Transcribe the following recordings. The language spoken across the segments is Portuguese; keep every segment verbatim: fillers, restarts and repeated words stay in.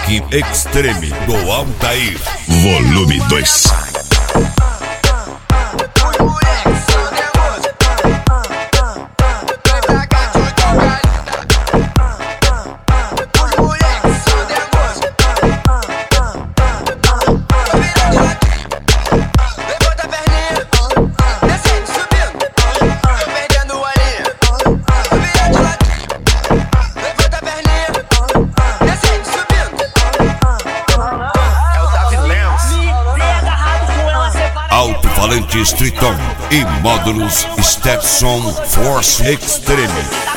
Rock Extreme do Altair, volume dois. Alto-falantes Triton e módulos Stepson Force Extreme.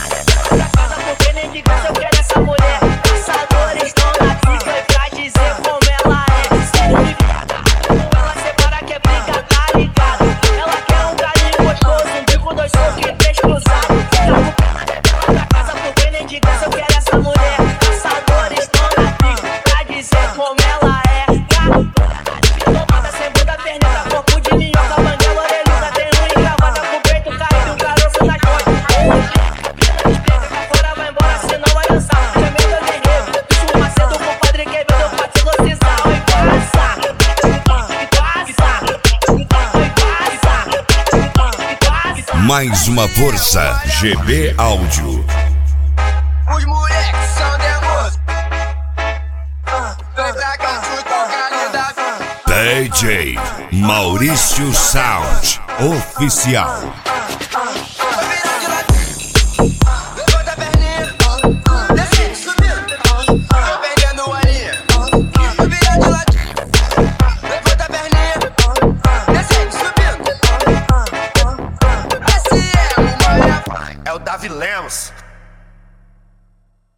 Mais uma força, G B Áudio. Os moleques são demos. Vem pra cá, tu toca linda. D J Maurício Sound Oficial. É o Davi Lemos.